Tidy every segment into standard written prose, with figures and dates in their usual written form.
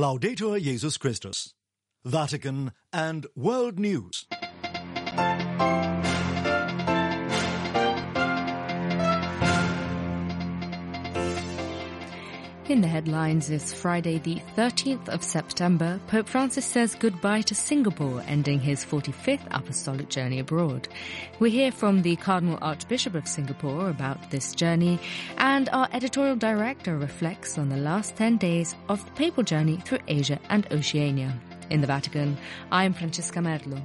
Laudetur Jesus Christus. Vatican and World News. In the headlines this Friday, the 13th of September, Pope Francis says goodbye to Singapore, ending his 45th apostolic journey abroad. We hear from the Cardinal Archbishop of Singapore about this journey, and our editorial director reflects on the last 10 days of the papal journey through Asia and Oceania. In the Vatican, I'm Francesca Merlo.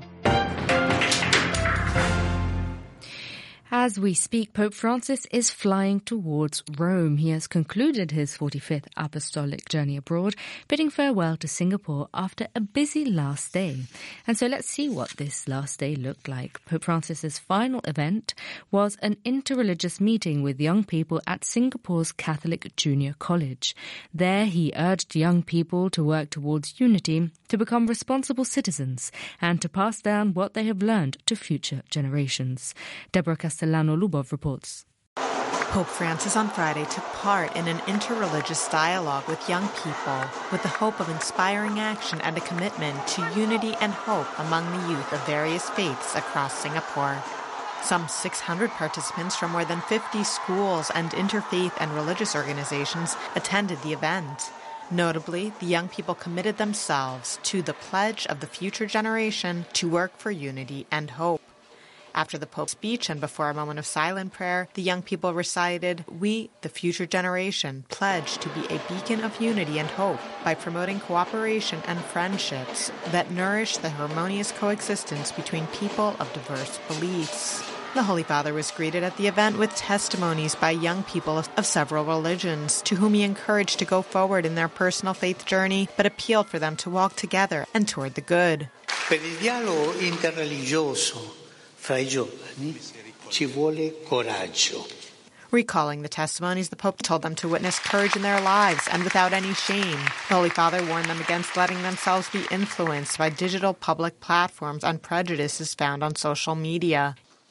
As we speak, Pope Francis is flying towards Rome. He has concluded his 45th apostolic journey abroad, bidding farewell to Singapore after a busy last day. And so let's see what this last day looked like. Pope Francis's final event was an interreligious meeting with young people at Singapore's Catholic Junior College. There he urged young people to work towards unity, to become responsible citizens, and to pass down what they have learned to future generations. Deborah Castellano-Lubov reports. Pope Francis on Friday took part in an interreligious dialogue with young people with the hope of inspiring action and a commitment to unity and hope among the youth of various faiths across Singapore. Some 600 participants from more than 50 schools and interfaith and religious organizations attended the event. Notably, the young people committed themselves to the pledge of the future generation to work for unity and hope. After the Pope's speech and before a moment of silent prayer, the young people recited, "We, the future generation, pledge to be a beacon of unity and hope by promoting cooperation and friendships that nourish the harmonious coexistence between people of diverse beliefs." The Holy Father was greeted at the event with testimonies by young people of several religions, to whom he encouraged to go forward in their personal faith journey, but appealed for them to walk together and toward the good. Per il dialogo interreligioso fra I giovani ci vuole coraggio. Recalling the testimonies, the Pope told them to witness courage in their lives and without any shame. The Holy Father warned them against letting themselves be influenced by digital public platforms and prejudices found on social media.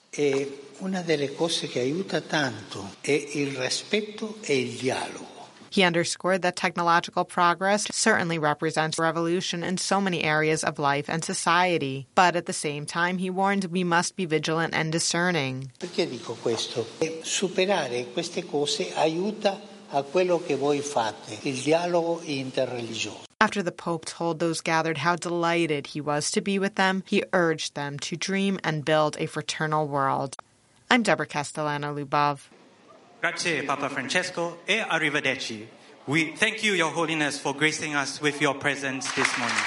E una delle cose che aiuta tanto è il rispetto e il dialogo. He underscored that technological progress certainly represents revolution in so many areas of life and society. But at the same time, he warned we must be vigilant and discerning. Perché dico questo? Superare queste cose aiuta a quello che voi fate, il dialogo interreligioso. After the Pope told those gathered how delighted he was to be with them, he urged them to dream and build a fraternal world. I'm Deborah Castellano-Lubov. Grazie, Papa Francesco, e arrivederci. We thank you, Your Holiness, for gracing us with your presence this morning.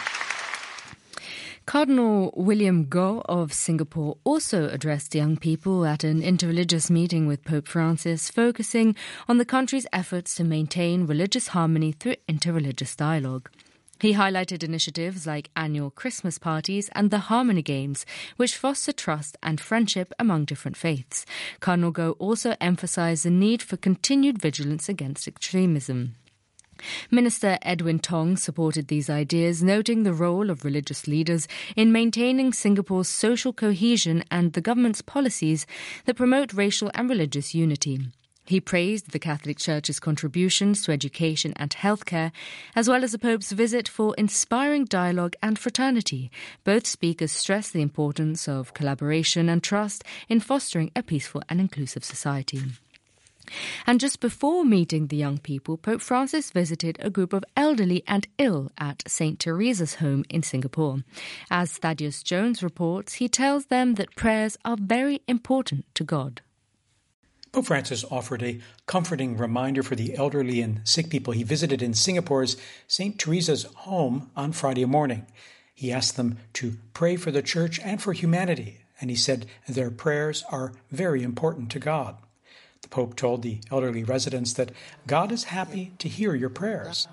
Cardinal William Goh of Singapore also addressed young people at an interreligious meeting with Pope Francis, focusing on the country's efforts to maintain religious harmony through interreligious dialogue. He highlighted initiatives like annual Christmas parties and the Harmony Games, which foster trust and friendship among different faiths. Cardinal Goh also emphasized the need for continued vigilance against extremism. Minister Edwin Tong supported these ideas, noting the role of religious leaders in maintaining Singapore's social cohesion and the government's policies that promote racial and religious unity. He praised the Catholic Church's contributions to education and healthcare, as well as the Pope's visit for inspiring dialogue and fraternity. Both speakers stressed the importance of collaboration and trust in fostering a peaceful and inclusive society. And just before meeting the young people, Pope Francis visited a group of elderly and ill at St. Teresa's home in Singapore. As Thaddeus Jones reports, he tells them that prayers are very important to God. Pope Francis offered a comforting reminder for the elderly and sick people he visited in Singapore's St. Teresa's home on Friday morning. He asked them to pray for the Church and for humanity, and he said their prayers are very important to God. The Pope told the elderly residents that God is happy to hear your prayers.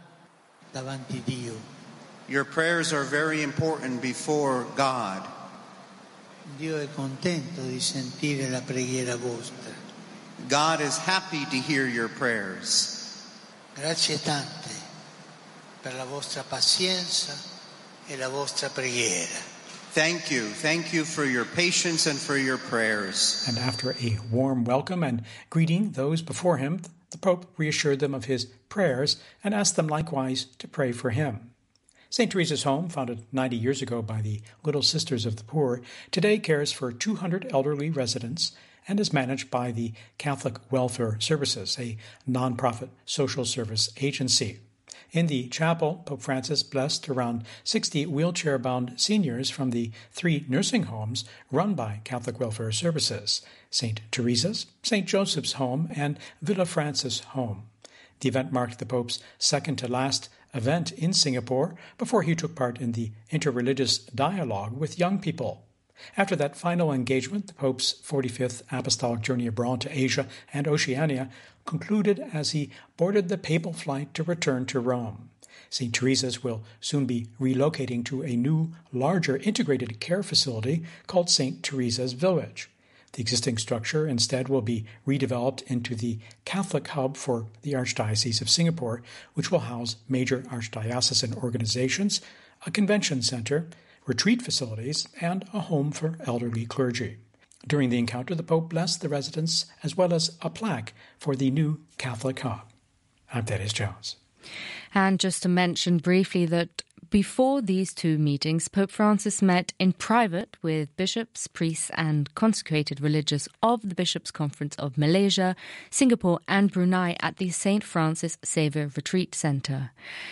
Your prayers are very important before God. Dio è contento di sentire la preghiera vostra. God is happy to hear your prayers. Grazie tante per la vostra pazienza e la vostra preghiera. Thank you for your patience and for your prayers. And after a warm welcome and greeting those before him, the Pope reassured them of his prayers and asked them likewise to pray for him. St. Teresa's Home, founded 90 years ago by the Little Sisters of the Poor, today cares for 200 elderly residents and is managed by the Catholic Welfare Services, a non-profit social service agency. In the chapel, Pope Francis blessed around 60 wheelchair-bound seniors from the 3 nursing homes run by Catholic Welfare Services, St. Teresa's, St. Joseph's Home, and Villa Francis Home. The event marked the Pope's second-to-last event in Singapore before he took part in the interreligious dialogue with young people. After that final engagement, the Pope's 45th apostolic journey abroad to Asia and Oceania concluded as he boarded the papal flight to return to Rome. St. Teresa's will soon be relocating to a new, larger integrated care facility called St. Teresa's Village. The existing structure instead will be redeveloped into the Catholic hub for the Archdiocese of Singapore, which will house major archdiocesan organizations, a convention center, retreat facilities, and a home for elderly clergy. During the encounter, the Pope blessed the residents as well as a plaque for the new Catholic hub. I'm Dennis Jones. And just to mention briefly that before these 2 meetings, Pope Francis met in private with bishops, priests and consecrated religious of the Bishops' Conference of Malaysia, Singapore and Brunei at the St. Francis Xavier Retreat Centre.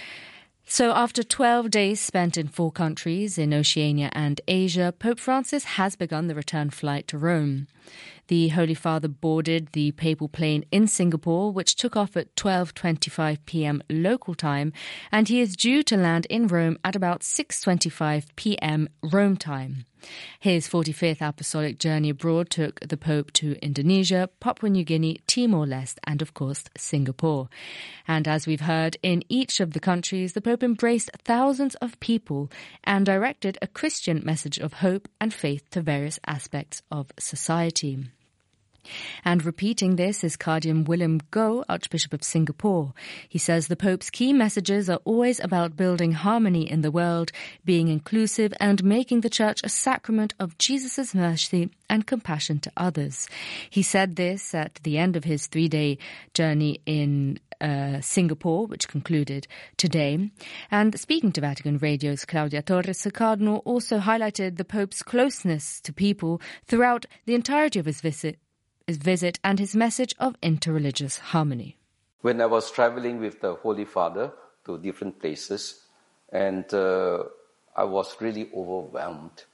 So after 12 days spent in 4 countries in Oceania and Asia, Pope Francis has begun the return flight to Rome. The Holy Father boarded the papal plane in Singapore, which took off at 12:25 p.m. local time, and he is due to land in Rome at about 6:25 p.m. Rome time. His 45th apostolic journey abroad took the Pope to Indonesia, Papua New Guinea, Timor-Leste and, of course, Singapore. And as we've heard, in each of the countries, the Pope embraced thousands of people and directed a Christian message of hope and faith to various aspects of society. And repeating this is Cardinal William Goh, Archbishop of Singapore. He says the Pope's key messages are always about building harmony in the world, being inclusive and making the Church a sacrament of Jesus' mercy and compassion to others. He said this at the end of his 3-day journey in Singapore, which concluded today. And speaking to Vatican Radio's Claudia Torres, the Cardinal also highlighted the Pope's closeness to people throughout the entirety of his visit and his message of interreligious harmony. When I was traveling with the Holy Father to different places, and I was really overwhelmed.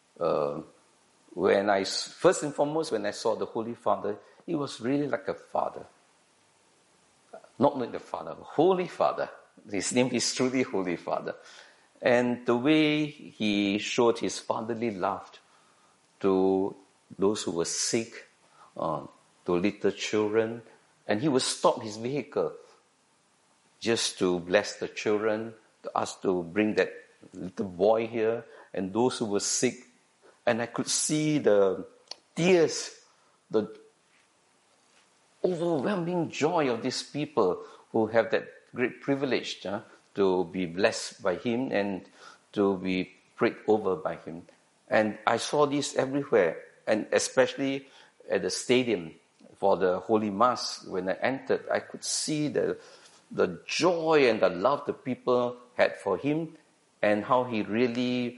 First and foremost, when I saw the Holy Father, he was really like a father. Not like the Father, Holy Father. His name is truly Holy Father. And the way he showed his fatherly love to those who were sick, to little children, and he would stop his vehicle just to bless the children, to ask to bring that little boy here, and those who were sick. And I could see the tears, the overwhelming joy of these people who have that great privilege to be blessed by him and to be prayed over by him. And I saw this everywhere, and especially at the stadium for the Holy Mass. When I entered, I could see the joy and the love the people had for him, and how he really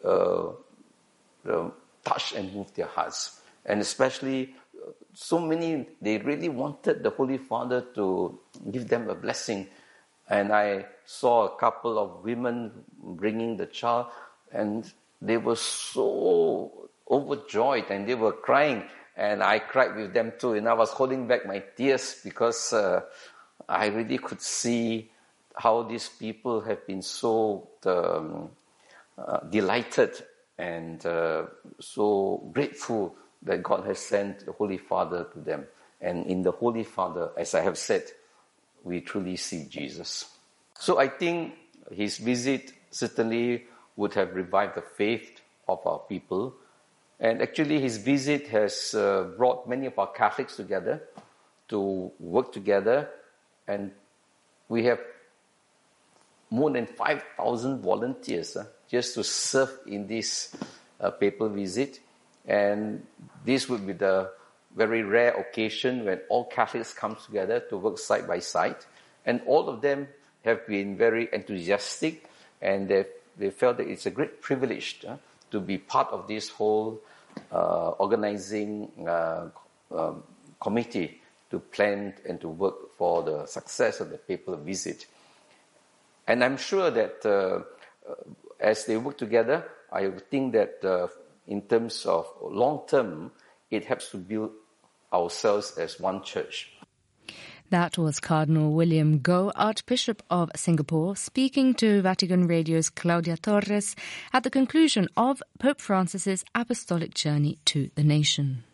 touched and moved their hearts. And especially, so many, they really wanted the Holy Father to give them a blessing. And I saw a couple of women bringing the child, and they were so overjoyed, and they were crying. And I cried with them too, and I was holding back my tears because I really could see how these people have been so delighted and so grateful that God has sent the Holy Father to them. And in the Holy Father, as I have said, we truly see Jesus. So I think his visit certainly would have revived the faith of our people. And actually his visit has brought many of our Catholics together to work together. And we have more than 5,000 volunteers just to serve in this papal visit. And this would be the very rare occasion when all Catholics come together to work side by side. And all of them have been very enthusiastic and they felt that it's a great privilege to be part of this whole organizing committee to plan and to work for the success of the papal visit. And I'm sure that as they work together, I think that in terms of long term, it helps to build ourselves as one church. That was Cardinal William Goh, Archbishop of Singapore, speaking to Vatican Radio's Claudia Torres at the conclusion of Pope Francis's apostolic journey to the nation.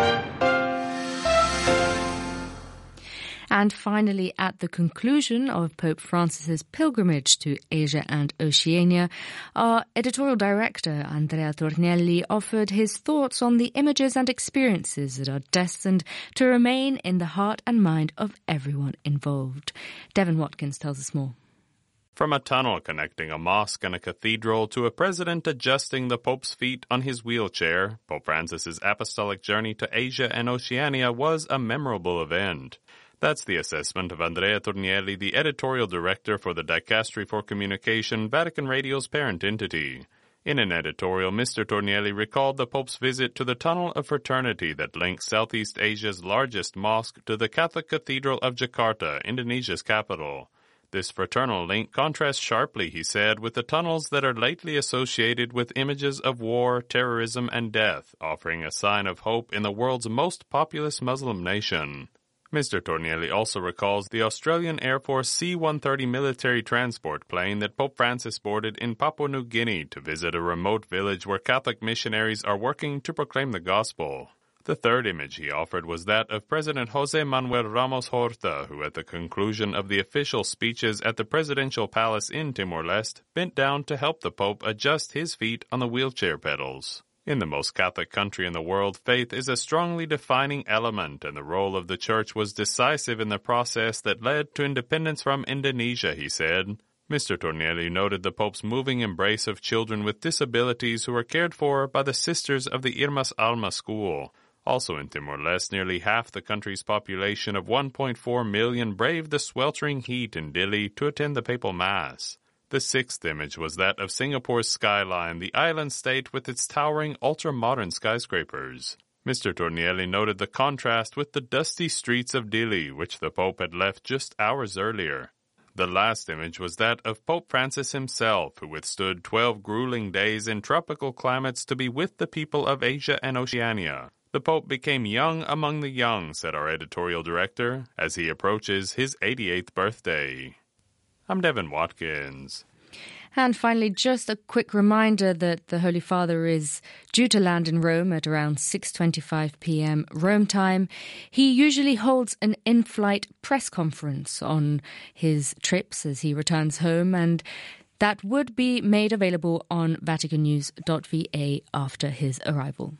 And finally, at the conclusion of Pope Francis's pilgrimage to Asia and Oceania, our editorial director, Andrea Tornielli, offered his thoughts on the images and experiences that are destined to remain in the heart and mind of everyone involved. Devin Watkins tells us more. From a tunnel connecting a mosque and a cathedral to a president adjusting the Pope's feet on his wheelchair, Pope Francis's apostolic journey to Asia and Oceania was a memorable event. That's the assessment of Andrea Tornielli, the editorial director for the Dicastery for Communication, Vatican Radio's parent entity. In an editorial, Mr. Tornielli recalled the Pope's visit to the Tunnel of Fraternity that links Southeast Asia's largest mosque to the Catholic Cathedral of Jakarta, Indonesia's capital. This fraternal link contrasts sharply, he said, with the tunnels that are lately associated with images of war, terrorism, and death, offering a sign of hope in the world's most populous Muslim nation. Mr. Tornielli also recalls the Australian Air Force C-130 military transport plane that Pope Francis boarded in Papua New Guinea to visit a remote village where Catholic missionaries are working to proclaim the gospel. The third image he offered was that of President José Manuel Ramos Horta, who at the conclusion of the official speeches at the presidential palace in Timor-Leste bent down to help the Pope adjust his feet on the wheelchair pedals. In the most Catholic country in the world, faith is a strongly defining element, and the role of the Church was decisive in the process that led to independence from Indonesia, he said. Mr. Tornielli noted the Pope's moving embrace of children with disabilities who are cared for by the Sisters of the Irmas Alma School. Also in Timor-Leste, nearly half the country's population of 1.4 million braved the sweltering heat in Dili to attend the papal mass. The sixth image was that of Singapore's skyline, the island state with its towering ultra-modern skyscrapers. Mr. Tornielli noted the contrast with the dusty streets of Dili, which the Pope had left just hours earlier. The last image was that of Pope Francis himself, who withstood 12 grueling days in tropical climates to be with the people of Asia and Oceania. The Pope became young among the young, said our editorial director, as he approaches his 88th birthday. I'm Devin Watkins. And finally, just a quick reminder that the Holy Father is due to land in Rome at around 6:25 p.m. Rome time. He usually holds an in-flight press conference on his trips as he returns home, and that would be made available on vaticannews.va after his arrival.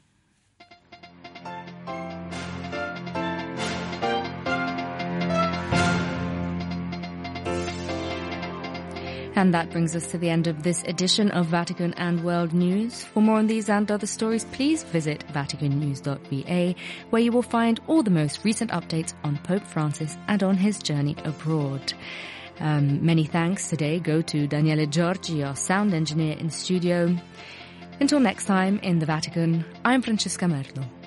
And that brings us to the end of this edition of Vatican and World News. For more on these and other stories, please visit vaticannews.va, where you will find all the most recent updates on Pope Francis and on his journey abroad. Many thanks today go to Daniele Giorgi, our sound engineer in studio. Until next time in the Vatican, I'm Francesca Merlo.